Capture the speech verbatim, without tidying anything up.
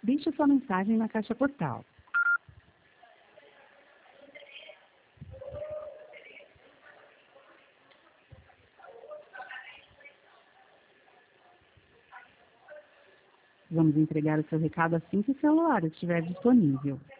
Deixe sua mensagem na caixa postal. Vamos entregar o seu recado assim que o celular estiver disponível.